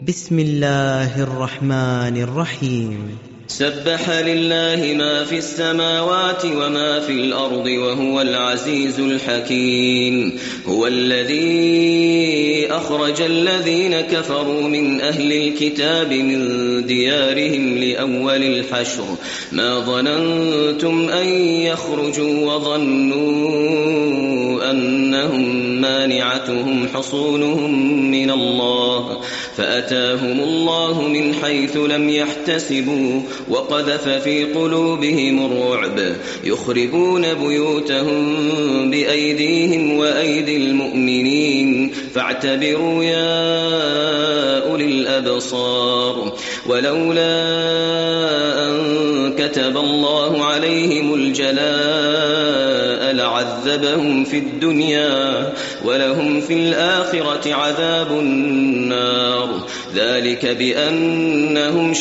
بسم الله الرحمن الرحيم. سبح لله ما في السماوات وما في الأرض وهو العزيز الحكيم. هو الذي أخرج الذين كفروا من أهل الكتاب من ديارهم لأول الحشر ما ظننتم أن يخرجوا وظنوا أنهم مانعتهم حصونهم من الله فأتاهم الله من حيث لم يحتسبوا وقذف في قلوبهم الرعب يخربون بيوتهم بأيديهم وأيدي المؤمنين فاعتبروا يا أولي الأبصار. ولولا أن كتب الله عليهم الجلاء لعذبهم في الدنيا ولهم في الآخرة عذاب النار ذلك بأنهم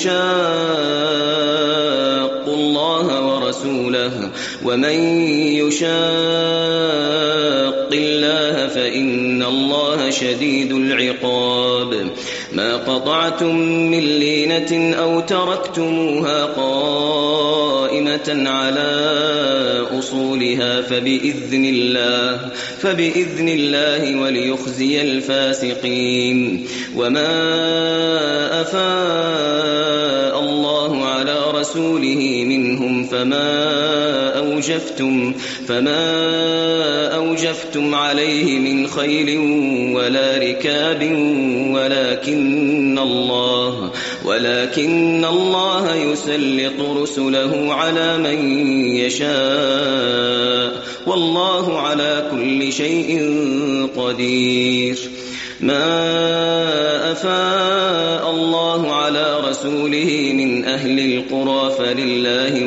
شاقوا الله ورسوله ومن يشاق الله فإن الله شديد العقاب. ما قطعتم من لينة أو تركتموها قائمة على أصولها فبإذن الله وليخزي الفاسقين. وما أفاء الله على رسوله منهم فما أوجفتم عليه من خيل ولا ركاب ولكن الله يسلط رسله على من يشاء والله على كل شيء قدير. ما أفاء الله على رسوله من أهل القرى فلله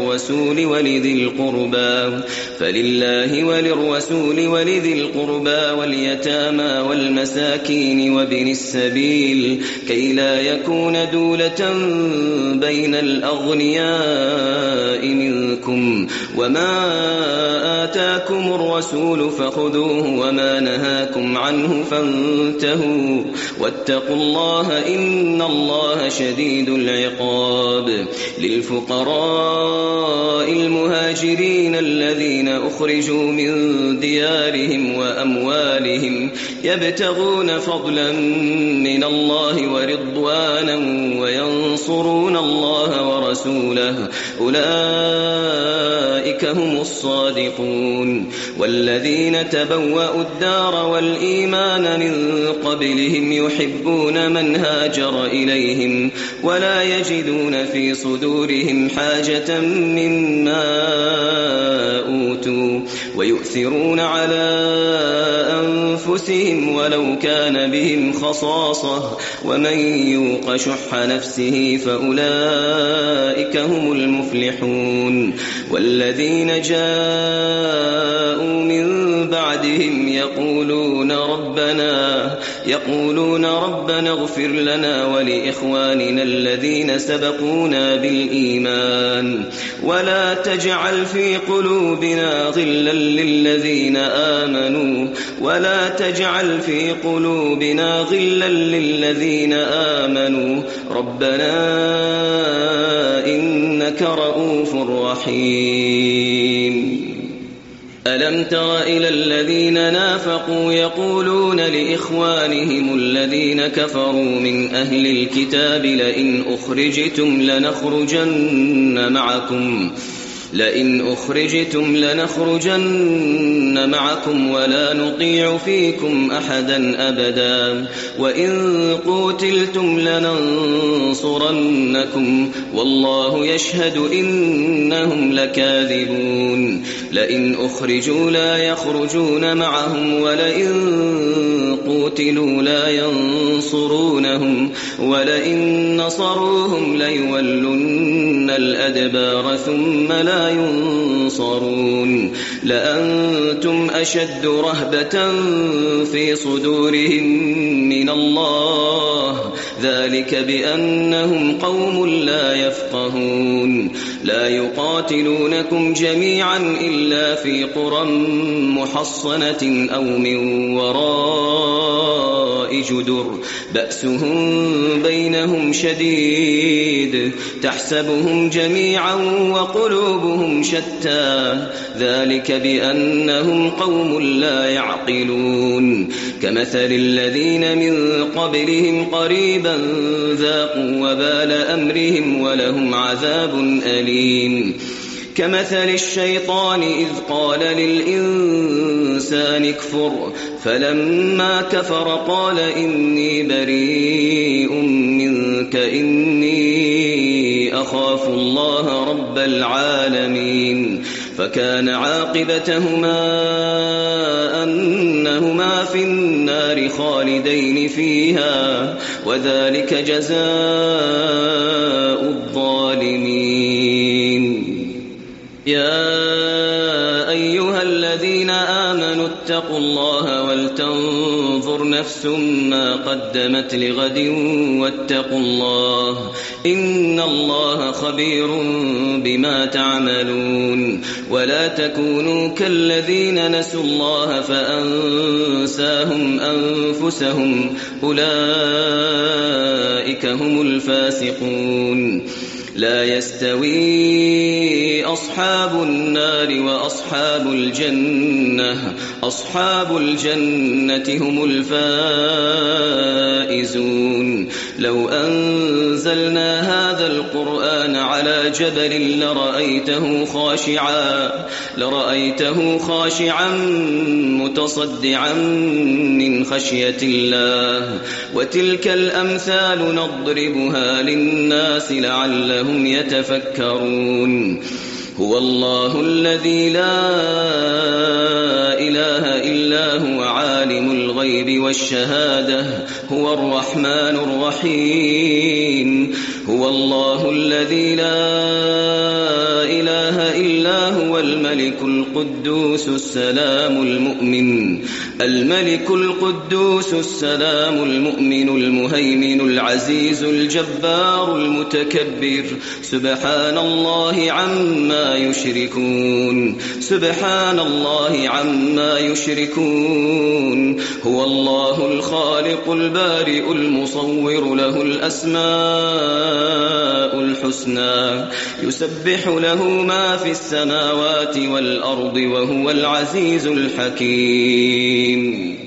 وللرسول ولذي القربى واليتامى والمساكين وابن السبيل كي لا يكون دولة بين الأغنياء منكم. وما آتاكم الرسول فخذوه وما نهاكم عنه فانتهوا واتقوا الله إن الله شديد العقاب. للفقراء المهاجرين الذين أخرجوا من ديارهم وأموالهم يبتغون فضلا من الله ورضوانا وينصرون الله ورسوله أولئك هم الصادقون. والذين تبوأوا الدار والإيمان من قبلهم يحبون من هاجر إليهم ولا يجدون في صدورهم حاجة مما أوتوا ويؤثرون على أنفسهم ولو كان بهم خصاصة ومن يوق شح نفسه فأولئك هم المفلحون. والذين جاءوا من بعدهم يقولون ربنا اغفر لنا ولإخواننا الذين سبقونا بالإيمان ولا تجعل في قلوبنا غلا للذين آمنوا ربنا إنك رؤوف رحيم. ألم تر إلى الذين نافقوا يقولون لإخوانهم الذين كفروا من أهل الكتاب لئن أخرجتم لنخرجن معكم ولا نطيع فيكم أحدا أبدا وإن قوتلتم لننصرنكم والله يشهد إنهم لكاذبون. لئن أخرجوا لا يخرجون معهم ولئن قوتلوا لا ينصرونهم ولئن نصروهم ليولن الأدبار ثم لا ينصرون. لأنتم أشد رهبة في صدورهم من الله ذلك بأنهم قوم لا يفقهون. لا يقاتلونكم جميعا إلا في قرى محصنة أو من وراء الوراء جدر بأسهم بينهم شديد تحسبهم جميعا وقلوبهم شتى ذلك بأنهم قوم لا يعقلون كمثل الذين من قبلهم قريبا ذاقوا وبال أمرهم ولهم عذاب أليم كمثل الشيطان إذ قال للإنسان اكفر فلما كفر قال إني بريء منك إني أخاف الله رب العالمين فكان عاقبتهما أنهما في النار خالدين فيها وذلك جزاء الظالمين يا أيها الذين آمنوا اتقوا الله ولتنظر نفس ما قدمت لغد واتقوا الله إن الله خبير بما تعملون ولا تكونوا كالذين نسوا الله فأنساهم أنفسهم أولئك هم الفاسقون لا يستوي أصحاب النار وأصحاب الجنة أصحاب الجنة هم الفائزون لو أنزلنا هذا القرآن على جبل لرأيته خاشعا متصدعا من خشية الله وتلك الأمثال نضربها للناس لعلهم يتفكرون هو الله الذي لا إله إلا هو عالم الغيب والشهادة هو الرحمن الرحيم هو الله الذي لا إله إلا هو الملك القدوس السلام المؤمن المهيمن العزيز الجبار المتكبر سبحان الله عما يشركون هو الله الخالق البارئ المصور له الأسماء الحسنى يسبح له ما في السماوات والأرض وهو العزيز الحكيم